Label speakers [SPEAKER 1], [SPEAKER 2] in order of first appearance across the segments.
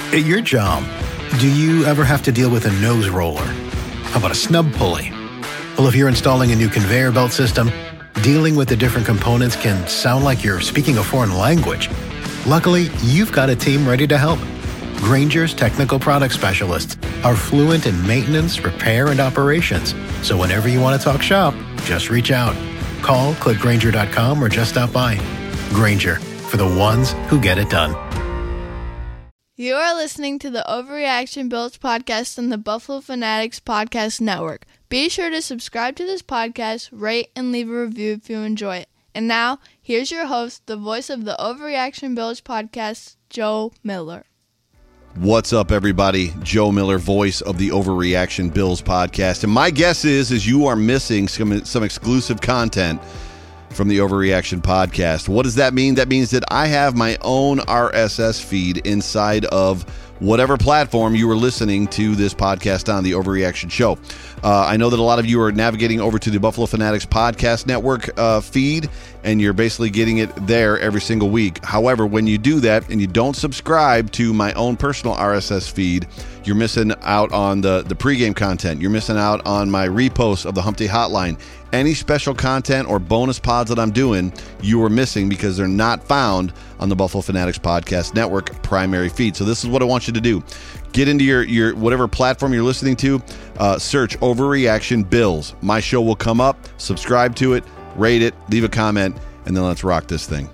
[SPEAKER 1] At your job, do you ever have to deal with a nose roller? How about a snub pulley? Well, if you're installing a new conveyor belt system, dealing with the different components can sound like you're speaking a foreign language. Luckily, you've got a team ready to help. Grainger's technical product specialists are fluent in maintenance, repair, and operations. So whenever you want to talk shop, just reach out. Call, click Grainger.com, or just stop by. Grainger, for the ones who get it done.
[SPEAKER 2] You are listening to the Overreaction Bills podcast on the Buffalo Fanatics Podcast Network. Be sure to subscribe to this podcast, rate, and leave a review if you enjoy it. And now, here's your host, the voice of the Overreaction Bills podcast, Joe Miller.
[SPEAKER 3] What's up, everybody? Joe Miller, voice of the Overreaction Bills podcast. And my guess is you are missing some exclusive content from the Overreaction podcast. What does that mean? That means that I have my own RSS feed inside of whatever platform you were listening to this podcast on, the Overreaction Show. I know that a lot of you are navigating over to the Buffalo Fanatics Podcast Network feed, and you're basically getting it there every single week. However, when you do that and you don't subscribe to my own personal RSS feed, you're missing out on the pregame content. You're missing out on my reposts of the Hump Day Hotline. Any special content or bonus pods that I'm doing, you are missing because they're not found on the Buffalo Fanatics Podcast Network primary feed. So this is what I want you to do. Get into your whatever platform you're listening to, search Overreaction Bills. My show will come up. Subscribe to it, rate it, leave a comment, and then let's rock this thing.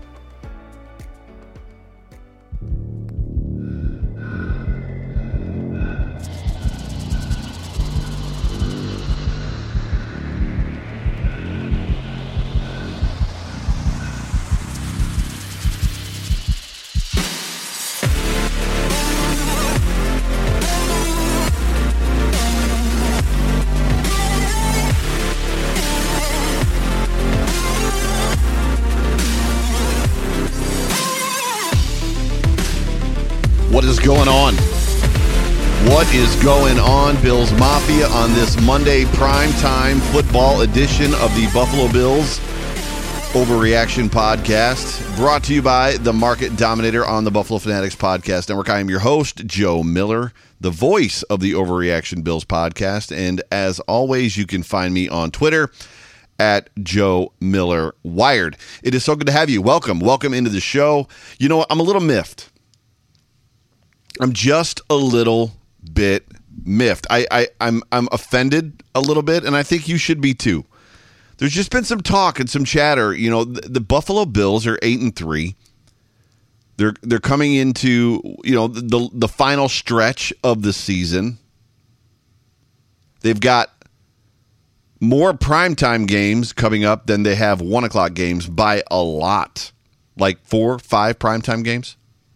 [SPEAKER 3] What is going on? What is going on, Bills Mafia, on this Monday primetime football edition of the Buffalo Bills Overreaction Podcast, brought to you by the Market Dominator on the Buffalo Fanatics Podcast Network. I am your host, Joe Miller, the voice of the Overreaction Bills Podcast, and as always, you can find me on Twitter at Joe Miller Wired. It is so good to have you. Welcome into the show. You know what? I'm a little miffed. I'm just a little bit miffed. I'm offended a little bit, and I think you should be too. There's just been some talk and some chatter. You know, the Buffalo Bills are 8-3. They're coming into, you know, the final stretch of the season. They've got more primetime games coming up than they have 1 o'clock games by a lot, like 4 or 5 primetime games.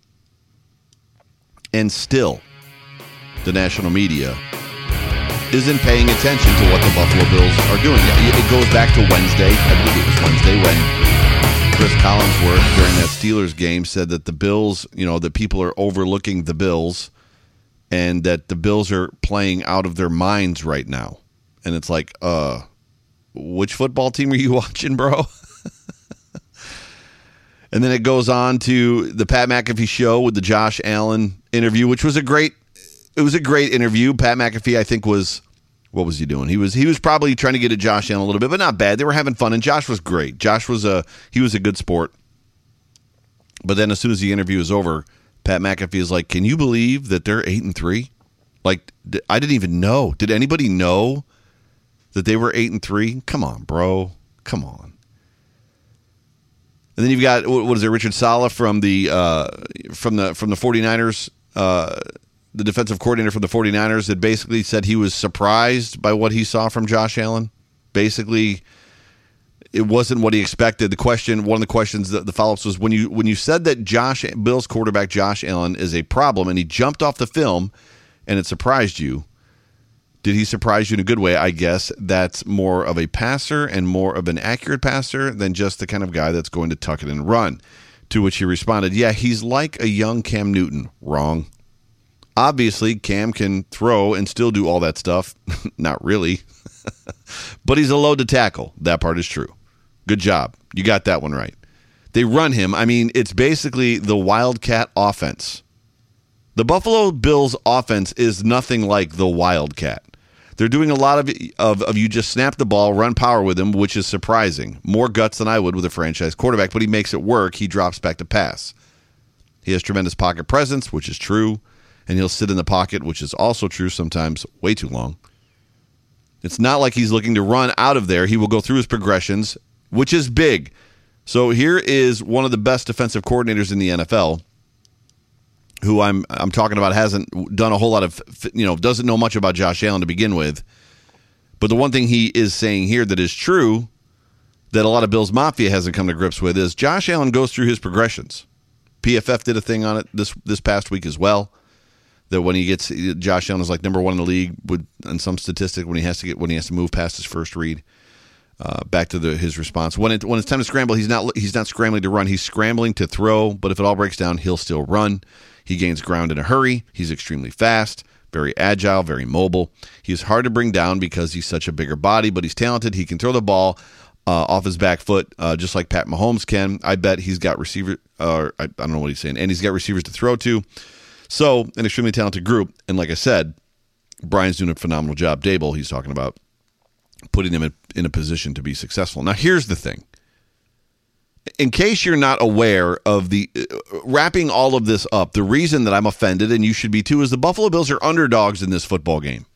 [SPEAKER 3] And still, the national media isn't paying attention to what the Buffalo Bills are doing. It goes back to Wednesday. I believe it was Wednesday when Chris Collinsworth, during that Steelers game, said that the Bills, you know, that people are overlooking the Bills and that the Bills are playing out of their minds right now. And it's like, which football team are you watching, bro? And then it goes on to the Pat McAfee show with the Josh Allen interview, which was a great interview. Pat McAfee, I think, what was he doing? He was probably trying to get at Josh Allen a little bit, but not bad. They were having fun, and Josh was great. Josh was a good sport. But then as soon as the interview is over, Pat McAfee is like, "Can you believe that they're 8-3? Like, I didn't even know. Did anybody know that they were 8-3? Come on, bro. Come on." And then you've got, what is it, Richard Saleh from the 49ers, the defensive coordinator from the 49ers, that basically said he was surprised by what he saw from Josh Allen. Basically, it wasn't what he expected. One of the questions, the follow-ups was, when you said that Bills quarterback Josh Allen is a problem and he jumped off the film and it surprised you, did he surprise you in a good way? I guess that's more of a passer and more of an accurate passer than just the kind of guy that's going to tuck it and run. To which he responded, yeah, he's like a young Cam Newton. Wrong. Obviously, Cam can throw and still do all that stuff. Not really. But he's a load to tackle. That part is true. Good job. You got that one right. They run him. I mean, it's basically the Wildcat offense. The Buffalo Bills offense is nothing like the Wildcat. They're doing a lot of you just snap the ball, run power with him, which is surprising. More guts than I would with a franchise quarterback, but he makes it work. He drops back to pass. He has tremendous pocket presence, which is true, and he'll sit in the pocket, which is also true, sometimes way too long. It's not like he's looking to run out of there. He will go through his progressions, which is big. So here is one of the best defensive coordinators in the NFL, who I'm talking about hasn't done a whole lot of, doesn't know much about Josh Allen to begin with. But the one thing he is saying here that is true, that a lot of Bills Mafia hasn't come to grips with, is Josh Allen goes through his progressions. PFF did a thing on it this past week as well, that when he gets, Josh Allen is like number 1 in the league in some statistic when he has to move past his first read. Back to his response. When it's time to scramble, he's not scrambling to run. He's scrambling to throw, but if it all breaks down, he'll still run. He gains ground in a hurry. He's extremely fast, very agile, very mobile. He is hard to bring down because he's such a bigger body, but he's talented. He can throw the ball off his back foot, just like Pat Mahomes can. I bet he's got receiver. I don't know what he's saying, and he's got receivers to throw to. So, an extremely talented group. And like I said, Brian's doing a phenomenal job. Dable, he's talking about putting them in a position to be successful. Now, here's the thing. In case you're not aware of the wrapping all of this up, the reason that I'm offended, and you should be too, is the Buffalo Bills are underdogs in this football game.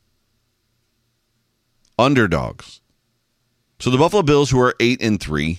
[SPEAKER 3] Underdogs. So the Buffalo Bills, who are 8-3,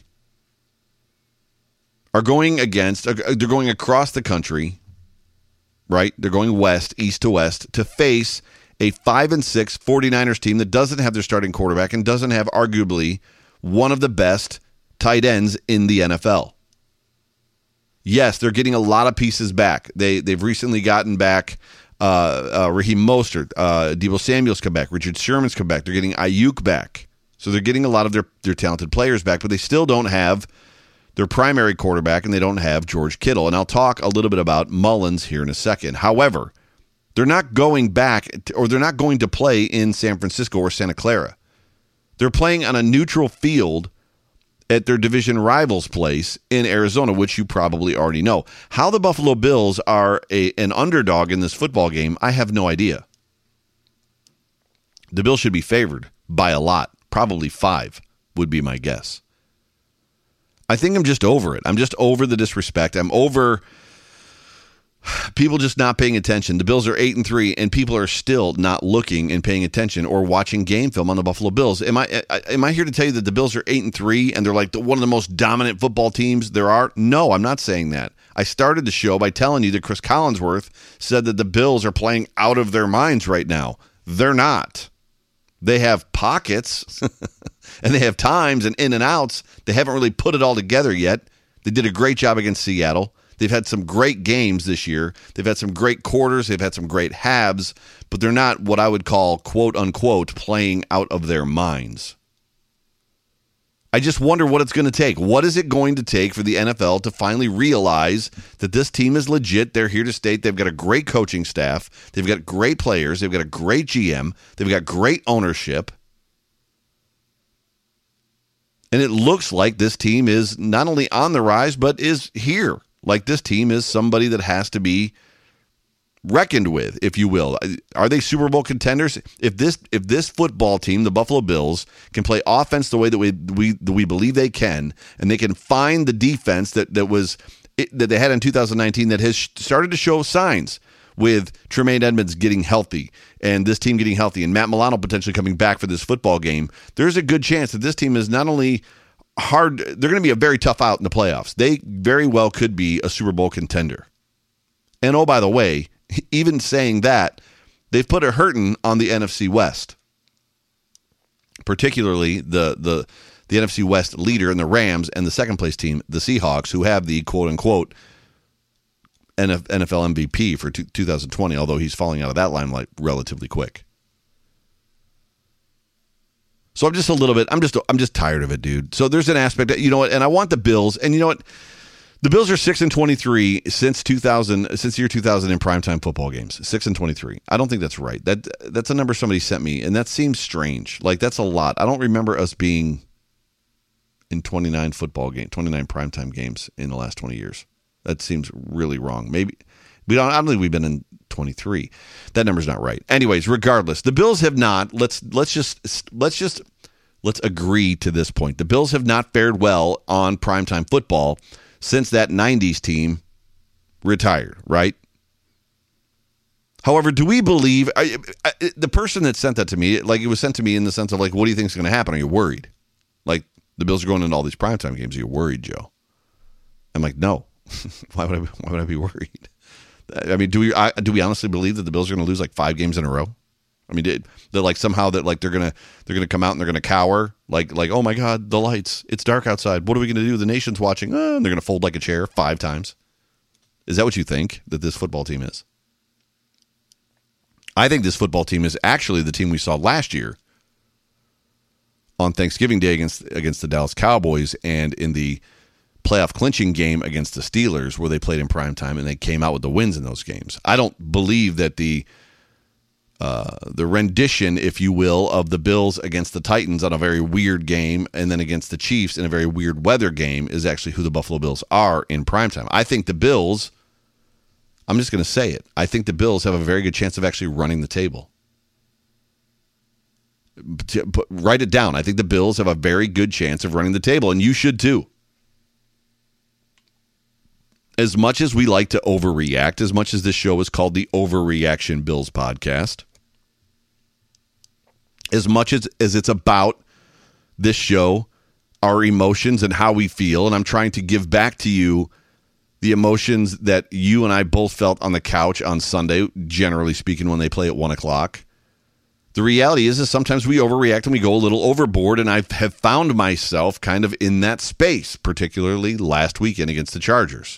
[SPEAKER 3] are going they're going across the country, right? They're going west, east to west, to face a 5-6 49ers team that doesn't have their starting quarterback and doesn't have arguably one of the best tight ends in the NFL. Yes, they're getting a lot of pieces back. They've recently gotten back Raheem Mostert, Deebo Samuel's come back, Richard Sherman's come back. They're getting Ayuk back. So they're getting a lot of their talented players back, but they still don't have their primary quarterback, and they don't have George Kittle. And I'll talk a little bit about Mullins here in a second. However, they're not going back, or they're not going to play in San Francisco or Santa Clara. They're playing on a neutral field at their division rival's place in Arizona, which you probably already know. How the Buffalo Bills are an underdog in this football game, I have no idea. The Bills should be favored by a lot. Probably 5 would be my guess. I think I'm just over it. I'm just over the disrespect. I'm over people just not paying attention. The Bills are 8-3, and people are still not looking and paying attention or watching game film on the Buffalo Bills. Am I here to tell you that the Bills are 8-3 and they're like one of the most dominant football teams there are? No, I'm not saying that. I started the show by telling you that Chris Collinsworth said that the Bills are playing out of their minds right now. They're not. They have pockets and they have times and in and outs. They haven't really put it all together yet. They did a great job against Seattle. They've had some great games this year. They've had some great quarters. They've had some great halves, but they're not what I would call, quote unquote, playing out of their minds. I just wonder what it's going to take. What is it going to take for the NFL to finally realize that this team is legit? They're here to stay. They've got a great coaching staff. They've got great players. They've got a great GM. They've got great ownership. And it looks like this team is not only on the rise, but is here. Like this team is somebody that has to be reckoned with, if you will. Are they Super Bowl contenders? If this football team, the Buffalo Bills, can play offense the way that we believe they can, and they can find the defense that they had in 2019 that has started to show signs with Tremaine Edmonds getting healthy and this team getting healthy and Matt Milano potentially coming back for this football game, there's a good chance that this team is not only hard, they're going to be a very tough out in the playoffs. They very well could be a Super Bowl contender. And oh, by the way, even saying that, they've put a hurting on the NFC West, particularly the NFC West leader in the Rams and the second place team, the Seahawks, who have the quote unquote NFL MVP for 2020, although he's falling out of that limelight relatively quick. So I'm just tired of it, dude. So there's an aspect that, you know what, and I want the Bills, and you know what, the Bills are 6-23 since year 2000 in primetime football games. 6-23. I don't think that's right. That's a number somebody sent me, and that seems strange. Like, that's a lot. I don't remember us being in 29 primetime games in the last 20 years. That seems really wrong. Maybe I don't think we've been in 23. That number's not right. Anyways, regardless, the Bills have not. Let's agree to this point. The Bills have not fared well on primetime football since that 90s team retired, right? However, do we believe the person that sent that to me, like it was sent to me in the sense of like, what do you think is going to happen? Are you worried? Like the Bills are going into all these primetime games. Are you worried, Joe? I'm like, no. Why would I be worried? I mean, do we honestly believe that the Bills are going to lose like 5 games in a row? I mean, they're like somehow that like they're gonna come out and they're gonna cower like oh my God, the lights, it's dark outside. What are we gonna do? The nation's watching. And they're gonna fold like a chair 5 times. Is that what you think that this football team is? I think this football team is actually the team we saw last year on Thanksgiving Day against the Dallas Cowboys and in the playoff clinching game against the Steelers where they played in primetime and they came out with the wins in those games. I don't believe that the rendition, if you will, of the Bills against the Titans on a very weird game and then against the Chiefs in a very weird weather game is actually who the Buffalo Bills are in primetime. I think the Bills, I'm just going to say it, I think the Bills have a very good chance of actually running the table. Write it down. I think the Bills have a very good chance of running the table, and you should too. As much as we like to overreact, as much as this show is called the Overreaction Bills Podcast, as much as it's about this show, our emotions and how we feel, and I'm trying to give back to you the emotions that you and I both felt on the couch on Sunday, generally speaking, when they play at 1 o'clock. The reality is sometimes we overreact and we go a little overboard, and I have found myself kind of in that space, particularly last weekend against the Chargers.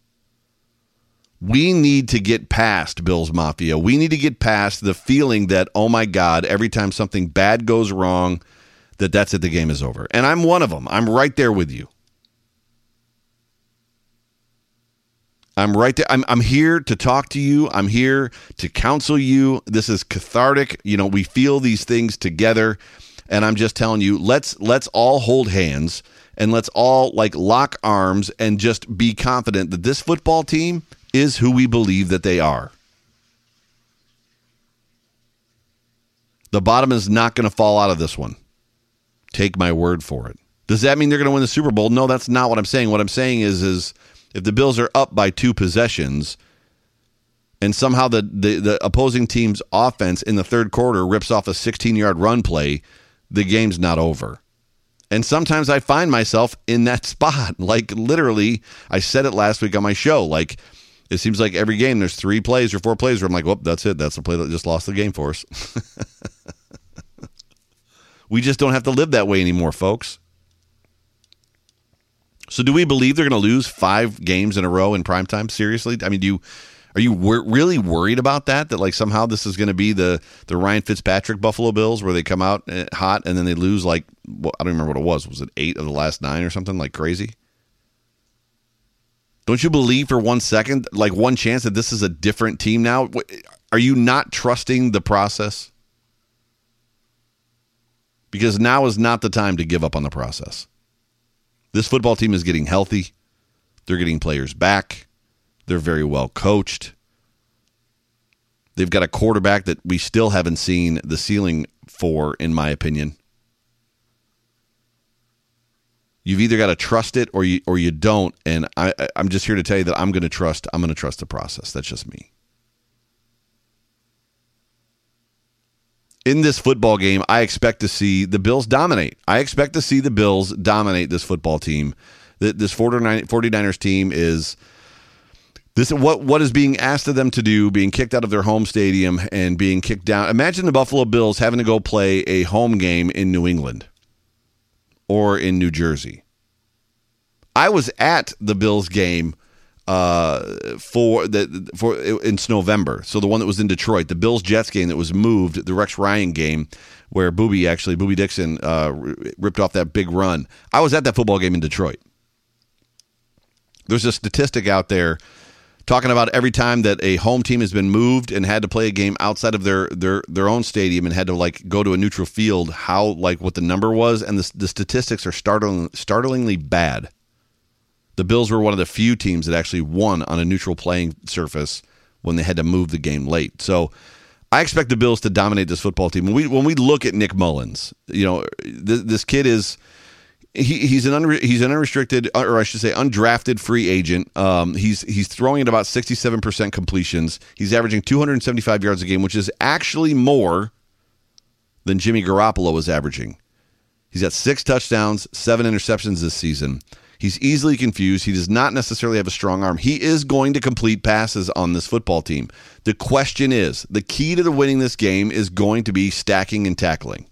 [SPEAKER 3] We need to get past Bills Mafia. We need to get past the feeling that, oh my God, every time something bad goes wrong, that's it, the game is over. And I'm one of them. I'm right there with you. I'm right there. I'm here to talk to you. I'm here to counsel you. This is cathartic. You know, we feel these things together. And I'm just telling you, let's all hold hands and let's all like lock arms and just be confident that this football team is who we believe that they are. The bottom is not going to fall out of this one. Take my word for it. Does that mean they're going to win the Super Bowl? No, that's not what I'm saying. What I'm saying is if the Bills are up by 2 possessions and somehow the opposing team's offense in the third quarter rips off a 16-yard run play, the game's not over. And sometimes I find myself in that spot. Like literally, I said it last week on my show. Like it seems like every game there's 3 plays or 4 plays where I'm like, well, that's it. That's the play that just lost the game for us. We just don't have to live that way anymore, folks. So do we believe they're going to lose 5 games in a row in primetime? Seriously? I mean, are you really worried about that? That like somehow this is going to be the Ryan Fitzpatrick Buffalo Bills where they come out hot and then they lose like, I don't remember what it was. Was it 8 of the last 9 or something like crazy? Don't you believe for 1 second, like one chance that this is a different team now? Are you not trusting the process? Because now is not the time to give up on the process. This football team is getting healthy. They're getting players back. They're very well coached. They've got a quarterback that we still haven't seen the ceiling for, in my opinion. You've either got to trust it or you don't. And I'm just here to tell you that I'm going to trust the process. That's just me. In this football game, I expect to see the Bills dominate. I expect to see the Bills dominate this football team. This 49ers team is this what is being asked of them to do, being kicked out of their home stadium and being kicked down. Imagine the Buffalo Bills having to go play a home game in New England or in New Jersey. I was at the Bills game in November. So the one that was in Detroit, the Bills-Jets game that was moved, the Rex Ryan game where Booby Dixon ripped off that big run. I was at that football game in Detroit. There's a statistic out there talking about every time that a home team has been moved and had to play a game outside of their own stadium and had to like go to a neutral field, how like what the number was, and the statistics are startlingly bad. The Bills were one of the few teams that actually won on a neutral playing surface when they had to move the game late. So I expect the Bills to dominate this football team. When we look at Nick Mullins, this kid is he's an unrestricted, or I should say undrafted free agent. He's throwing at about 67% completions. He's averaging 275 yards a game, which is actually more than Jimmy Garoppolo was averaging. He's got 6 touchdowns, 7 interceptions this season. He's easily confused. He does not necessarily have a strong arm. He is going to complete passes on this football team. The question is, the key to winning this game is going to be stacking and tackling.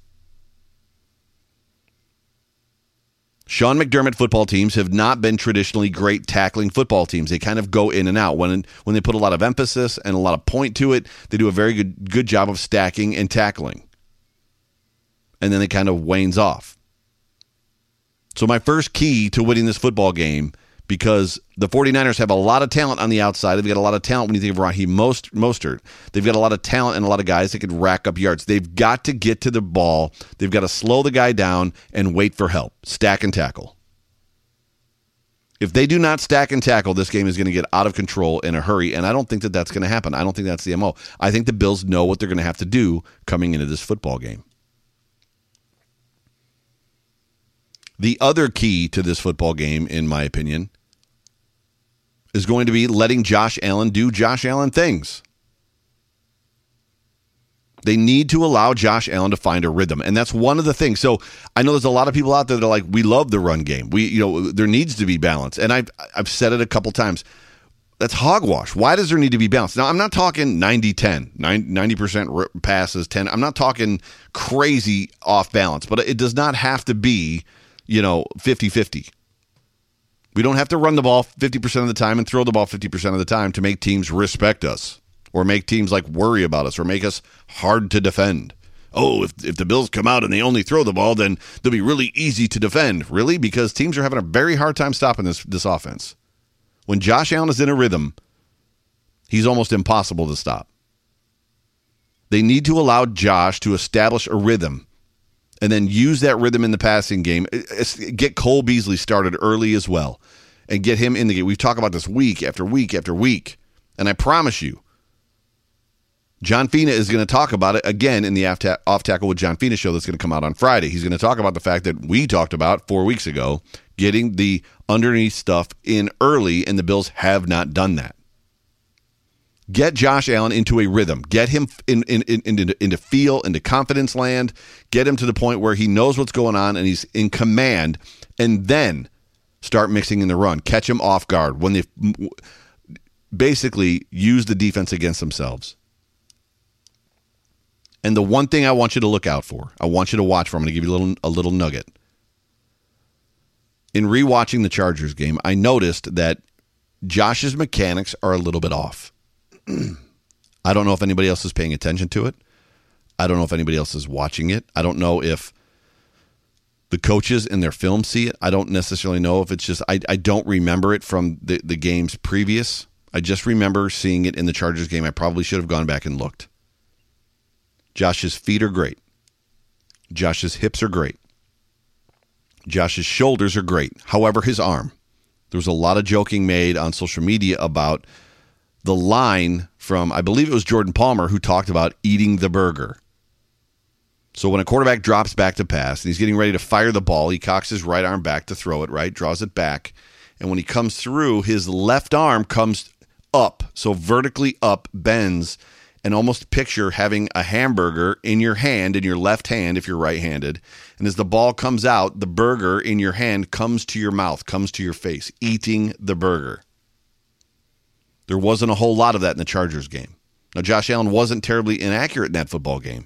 [SPEAKER 3] Sean McDermott football teams have not been traditionally great tackling football teams. They kind of go in and out. When they put a lot of emphasis and a lot of point to it, they do a very good job of stacking and tackling. And then it kind of wanes off. So my first key to winning this football game, because the 49ers have a lot of talent on the outside. They've got a lot of talent when you think of Raheem Mostert. They've got a lot of talent and a lot of guys that could rack up yards. They've got to get to the ball. They've got to slow the guy down and wait for help. Stack and tackle. If they do not stack and tackle, this game is going to get out of control in a hurry, and I don't think that that's going to happen. I don't think that's the MO. I think the Bills know what they're going to have to do coming into this football game. The other key to this football game, in my opinion, is going to be letting Josh Allen do Josh Allen things. They need to allow Josh Allen to find a rhythm, and that's one of the things. So I know there's a lot of people out there that are like, we love the run game. There needs to be balance, and I've said it a couple times. That's hogwash. Why does there need to be balance? Now, I'm not talking 90-10, 90% passes, 10. I'm not talking crazy off balance, but it does not have to be 50-50. We don't have to run the ball 50% of the time and throw the ball 50% of the time to make teams respect us or make teams worry about us or make us hard to defend. Oh, if the Bills come out and they only throw the ball, then they'll be really easy to defend. Really? Because teams are having a very hard time stopping this offense. When Josh Allen is in a rhythm, he's almost impossible to stop. They need to allow Josh to establish a rhythm and then use that rhythm in the passing game. Get Cole Beasley started early as well and get him in the game. We've talked about this week after week after week, and I promise you, John Fina is going to talk about it again in the Off Tackle with John Fina show that's going to come out on Friday. He's going to talk about the fact that we talked about 4 weeks ago, getting the underneath stuff in early, and the Bills have not done that. Get Josh Allen into a rhythm. Get him into feel, into confidence land. Get him to the point where he knows what's going on and he's in command, and then start mixing in the run. Catch him off guard when they basically use the defense against themselves. And the one thing I want you to look out for, I want you to watch for, I'm going to give you a little nugget. In rewatching the Chargers game, I noticed that Josh's mechanics are a little bit off. I don't know if anybody else is paying attention to it. I don't know if anybody else is watching it. I don't know if the coaches in their film see it. I don't necessarily know if it's just, I don't remember it from the games previous. I just remember seeing it in the Chargers game. I probably should have gone back and looked. Josh's feet are great. Josh's hips are great. Josh's shoulders are great. However, his arm. There was a lot of joking made on social media about the line from, I believe it was Jordan Palmer, who talked about eating the burger. So when a quarterback drops back to pass and he's getting ready to fire the ball, he cocks his right arm back to throw it, right? Draws it back. And when he comes through, his left arm comes up, so vertically up, bends, and almost picture having a hamburger in your hand, in your left hand if you're right-handed. And as the ball comes out, the burger in your hand comes to your mouth, comes to your face, eating the burger. There wasn't a whole lot of that in the Chargers game. Now, Josh Allen wasn't terribly inaccurate in that football game.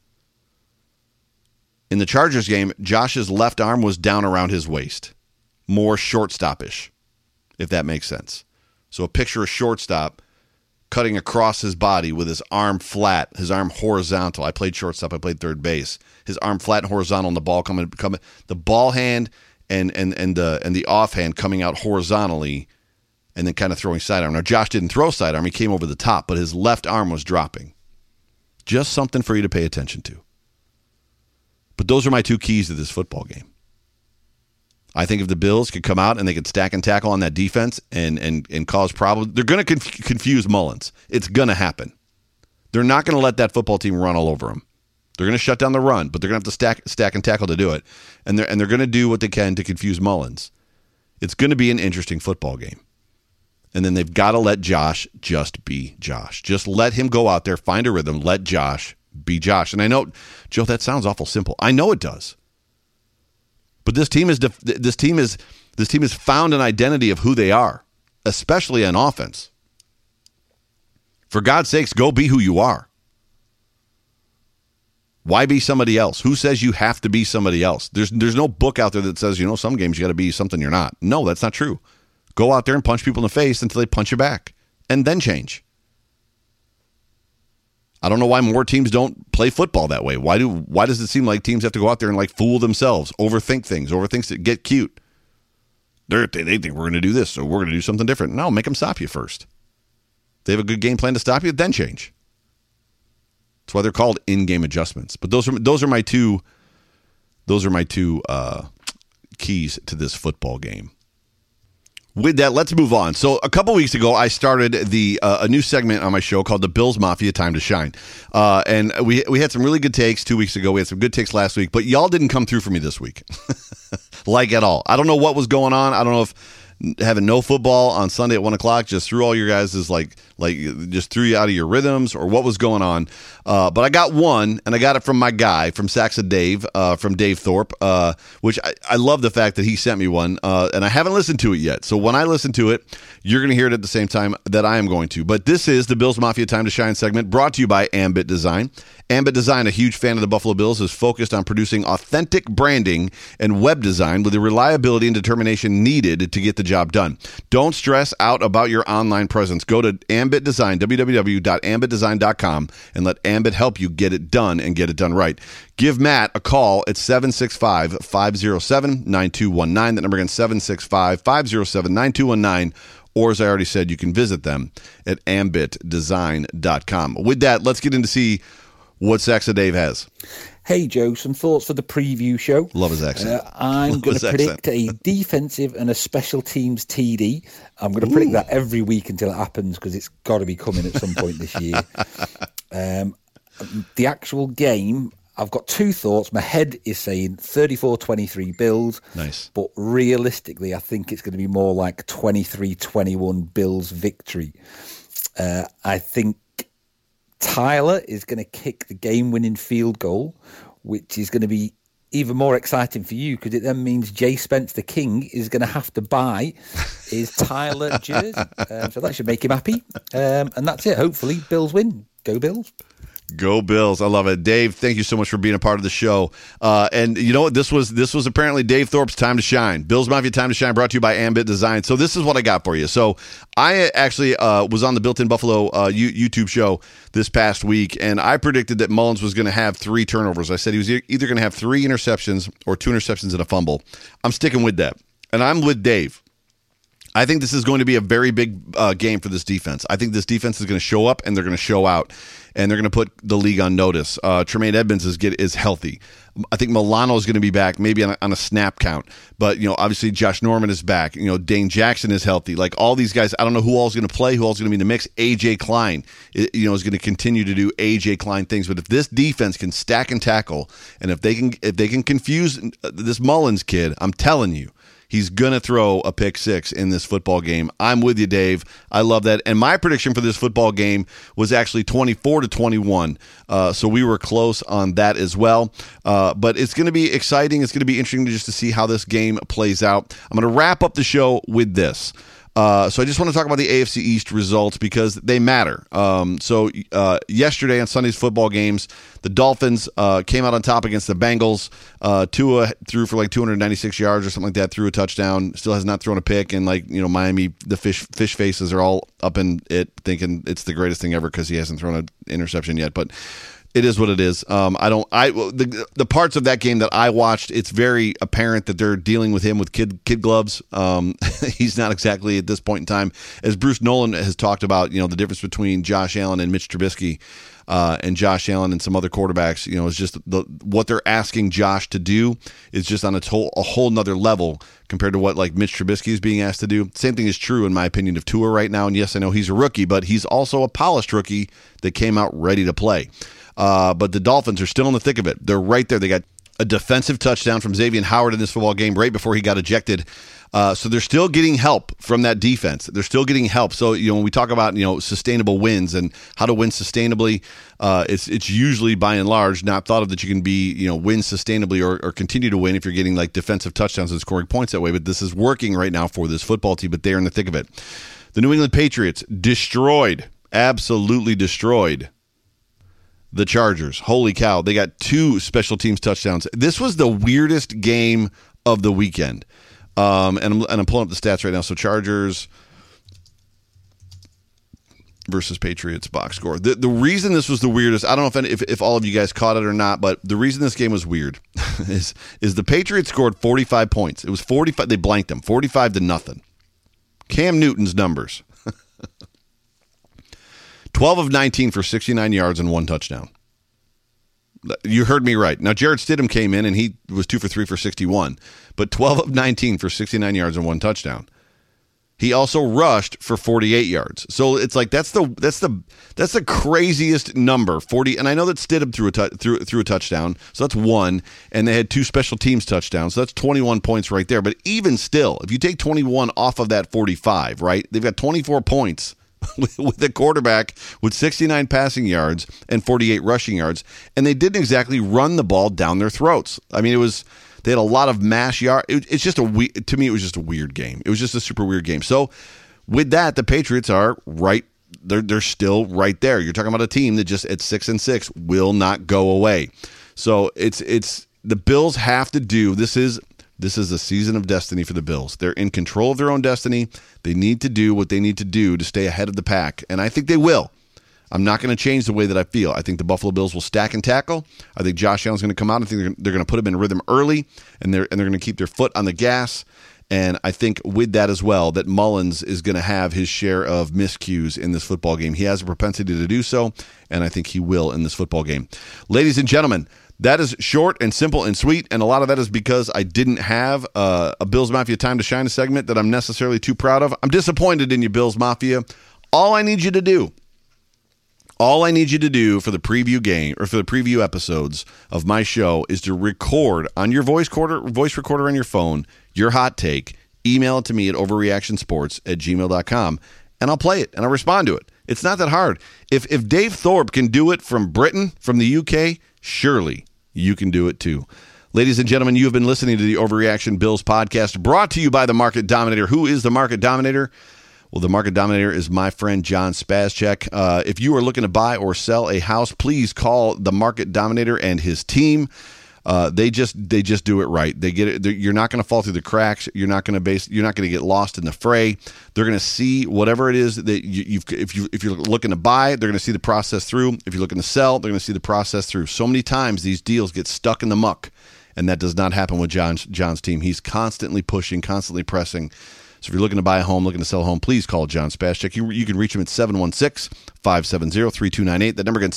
[SPEAKER 3] In the Chargers game, Josh's left arm was down around his waist. More shortstop-ish, if that makes sense. So picture a shortstop cutting across his body with his arm flat, his arm horizontal. I played shortstop, I played third base. His arm flat and horizontal, and the ball coming the ball hand and the offhand coming out horizontally, and then kind of throwing sidearm. Now, Josh didn't throw sidearm. He came over the top, but his left arm was dropping. Just something for you to pay attention to. But those are my two keys to this football game. I think if the Bills could come out and they could stack and tackle on that defense and cause problems, they're going to confuse Mullins. It's going to happen. They're not going to let that football team run all over them. They're going to shut down the run, but they're going to have to stack and tackle to do it. And they're going to do what they can to confuse Mullins. It's going to be an interesting football game. And then they've got to let Josh just be Josh. Just let him go out there, find a rhythm, let Josh be Josh. And I know, Joe, that sounds awful simple. I know it does. But this team has found an identity of who they are, especially on offense. For God's sakes, go be who you are. Why be somebody else? Who says you have to be somebody else? There's no book out there that says, some games you got to be something you're not. No, that's not true. Go out there and punch people in the face until they punch you back, and then change. I don't know why more teams don't play football that way. Why does it seem like teams have to go out there and like fool themselves, overthink things that get cute? They think we're going to do this, so we're going to do something different. No, make them stop you first. If they have a good game plan to stop you, then change. That's why they're called in-game adjustments. But those are my two keys to this football game. With that, let's move on. So a couple weeks ago, I started a new segment on my show called the Bills Mafia Time to Shine. And we had some really good takes 2 weeks ago. We had some good takes last week, but y'all didn't come through for me this week. Like at all. I don't know what was going on. I don't know if having no football on Sunday at 1 o'clock just threw all your guys just threw you out of your rhythms, or what was going on. But I got one, and I got it from my guy, from Saxa Dave, from Dave Thorpe, which I love the fact that he sent me one, and I haven't listened to it yet. So when I listen to it, you're going to hear it at the same time that I am going to. But this is the Bills Mafia Time to Shine segment, brought to you by Ambit Design. Ambit Design, a huge fan of the Buffalo Bills, is focused on producing authentic branding and web design with the reliability and determination needed to get the job done. Don't stress out about your online presence. Go to Ambit Design, www.ambitdesign.com, and let Ambit help you get it done and get it done right. Give Matt a call at 765-507-9219. That number again, 765-507-9219. Or, as I already said, you can visit them at ambitdesign.com. With that, let's get in to see what Saxa Dave has.
[SPEAKER 4] Hey, Joe, some thoughts for the preview show.
[SPEAKER 3] Love his accent.
[SPEAKER 4] I'm going to predict a defensive and a special teams TD. I'm going to predict that every week until it happens, because it's got to be coming at some point this year. The actual game, I've got two thoughts. My head is saying 34-23 Bills.
[SPEAKER 3] Nice.
[SPEAKER 4] But realistically, I think it's going to be more like 23-21 Bills victory. I think Tyler is going to kick the game-winning field goal, which is going to be even more exciting for you, because it then means Jay Spence, the king, is going to have to buy his Tyler jersey. So that should make him happy. And that's it. Hopefully, Bills win. Go Bills.
[SPEAKER 3] Go Bills. I love it. Dave, thank you so much for being a part of the show. And you know what? This was apparently Dave Thorpe's time to shine. Bills Mafia Time to Shine, brought to you by Ambit Design. So this is what I got for you. So I actually was on the Built-In Buffalo YouTube show this past week, and I predicted that Mullins was going to have 3 turnovers. I said he was either going to have 3 interceptions or 2 interceptions and a fumble. I'm sticking with that. And I'm with Dave. I think this is going to be a very big game for this defense. I think this defense is going to show up, and they're going to show out, and they're going to put the league on notice. Tremaine Edmonds is healthy. I think Milano is going to be back, maybe on a snap count. But, obviously Josh Norman is back. Dane Jackson is healthy. Like, all these guys, I don't know who all is going to play, who all is going to be in the mix. A.J. Klein, is going to continue to do A.J. Klein things. But if this defense can stack and tackle, and if they can confuse this Mullins kid, I'm telling you, he's going to throw a pick 6 in this football game. I'm with you, Dave. I love that. And my prediction for this football game was actually 24-21. So we were close on that as well. But it's going to be exciting. It's going to be interesting just to see how this game plays out. I'm going to wrap up the show with this. So I just want to talk about the AFC East results because they matter. So yesterday on Sunday's football games, the Dolphins came out on top against the Bengals. Tua threw for like 296 yards or something like that, threw a touchdown, still has not thrown a pick. And Miami, the fish faces are all up in it thinking it's the greatest thing ever because he hasn't thrown an interception yet. But It is what it is. The parts of that game that I watched, it's very apparent that they're dealing with him with kid gloves. He's not exactly at this point in time, as Bruce Nolan has talked about, the difference between Josh Allen and Mitch Trubisky, and Josh Allen and some other quarterbacks. Is just what they're asking Josh to do is just on a whole nother level compared to what like Mitch Trubisky is being asked to do. Same thing is true in my opinion of Tua right now. And yes, I know he's a rookie, but he's also a polished rookie that came out ready to play. But the Dolphins are still in the thick of it. They're right there. They got a defensive touchdown from Xavier Howard in this football game right before he got ejected. So they're still getting help from that defense. They're still getting help. So, when we talk about, sustainable wins and how to win sustainably, it's usually by and large not thought of that you can be, win sustainably or continue to win if you're getting like defensive touchdowns and scoring points that way. But this is working right now for this football team, but they're in the thick of it. The New England Patriots absolutely destroyed the Chargers. Holy cow. They got 2 special teams touchdowns. This was the weirdest game of the weekend. And I'm pulling up the stats right now. So Chargers versus Patriots box score. The reason this was the weirdest, I don't know if all of you guys caught it or not, but the reason this game was weird is the Patriots scored 45 points. It was 45. They blanked them 45-0. Cam Newton's numbers. 12 of 19 for 69 yards and 1 touchdown. You heard me right. Now, Jarrett Stidham came in and he was 2 for 3 for 61, but 12 of 19 for 69 yards and 1 touchdown. He also rushed for 48 yards. So it's like that's the craziest number, 40. And I know that Stidham threw a touchdown, so that's 1, and they had 2 special teams touchdowns, so that's 21 points right there. But even still, if you take 21 off of that 45, right, they've got 24 points. With a quarterback with 69 passing yards and 48 rushing yards, and they didn't exactly run the ball down their throats. I mean, they had a lot of mash yard. It's just to me, it was just a weird game. It was just a super weird game. So with that, the Patriots are right. They're still right there. You're talking about a team that just at 6-6 will not go away. So it's the Bills have to do. This is a season of destiny for the Bills. They're in control of their own destiny. They need to do what they need to do to stay ahead of the pack, and I think they will. I'm not going to change the way that I feel. I think the Buffalo Bills will stack and tackle. I think Josh Allen's going to come out. I think they're going to put him in rhythm early, and they're going to keep their foot on the gas. And I think with that as well, that Mullins is going to have his share of miscues in this football game. He has a propensity to do so, and I think he will in this football game. Ladies and gentlemen, that is short and simple and sweet, and a lot of that is because I didn't have a Bills Mafia Time to Shine segment that I'm necessarily too proud of. I'm disappointed in you, Bills Mafia. All I need you to do for the preview game or for the preview episodes of my show is to record on your voice recorder on your phone your hot take, email it to me at overreactionsports@gmail.com, and I'll play it and I'll respond to it. It's not that hard. If Dave Thorpe can do it from Britain, from the UK, surely you can do it too. Ladies and gentlemen, you have been listening to the Overreaction Bills podcast, brought to you by the Market Dominator. Who is the Market Dominator? Well, the Market Dominator is my friend John Spazchek. If you are looking to buy or sell a house, please call the Market Dominator and his team. They just do it right. They get it. You're not going to fall through the cracks. You're not going to get lost in the fray. They're going to see whatever it is that if you're looking to buy, they're going to see the process through. If you're looking to sell, they're going to see the process through. So many times these deals get stuck in the muck, and that does not happen with John's team. He's constantly pushing, constantly pressing. So if you're looking to buy a home, looking to sell a home, please call John Spazchek. You can reach him at 716-570-3298. That number again,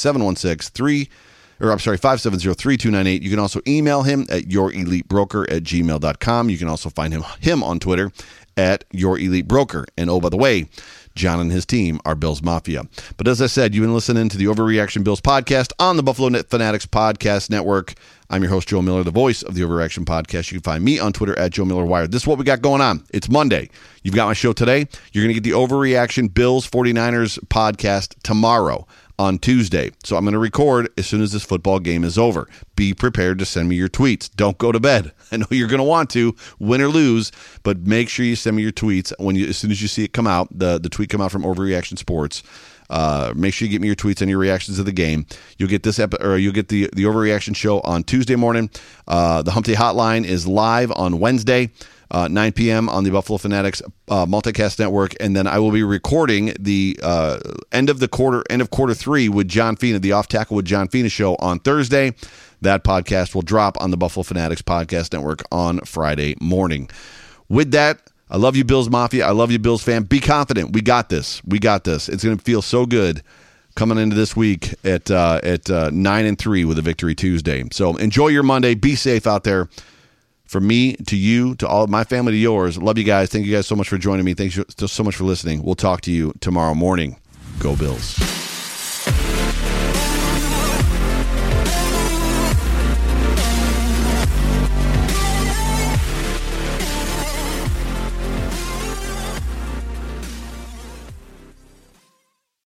[SPEAKER 3] 570-3298. You can also email him at yourelitebroker@gmail.com. You can also find him on Twitter at yourelitebroker. And oh, by the way, John and his team are Bills Mafia. But as I said, you've been listening to the Overreaction Bills podcast on the Buffalo Fanatics Podcast Network. I'm your host, Joe Miller, the voice of the Overreaction Podcast. You can find me on Twitter at Joe Miller Wired. This is what we got going on. It's Monday. You've got my show today. You're going to get the Overreaction Bills 49ers podcast tomorrow on Tuesday. So I'm going to record as soon as this football game is over. Be prepared to send me your tweets. Don't go to bed. I know you're going to want to, win or lose, but make sure you send me your tweets as soon as you see it come out, the tweet come out from Overreaction Sports. Make sure you get me your tweets and your reactions to the game. You'll get you'll get the Overreaction show on Tuesday morning. The Hump Day Hotline is live on Wednesday. 9 p.m. on the Buffalo Fanatics Multicast Network, and then I will be recording the end of quarter 3 with John Fina, the Off Tackle with John Fina show on Thursday. That podcast will drop on the Buffalo Fanatics Podcast Network on Friday morning. With that, I love you, Bills Mafia. I love you, Bills fan. Be confident. We got this. It's going to feel so good coming into this week at 9-3 with a Victory Tuesday. So enjoy your Monday. Be safe out there. From me to you, to all of my family, to yours. Love you guys. Thank you guys so much for joining me. Thanks so much for listening. We'll talk to you tomorrow morning. Go Bills.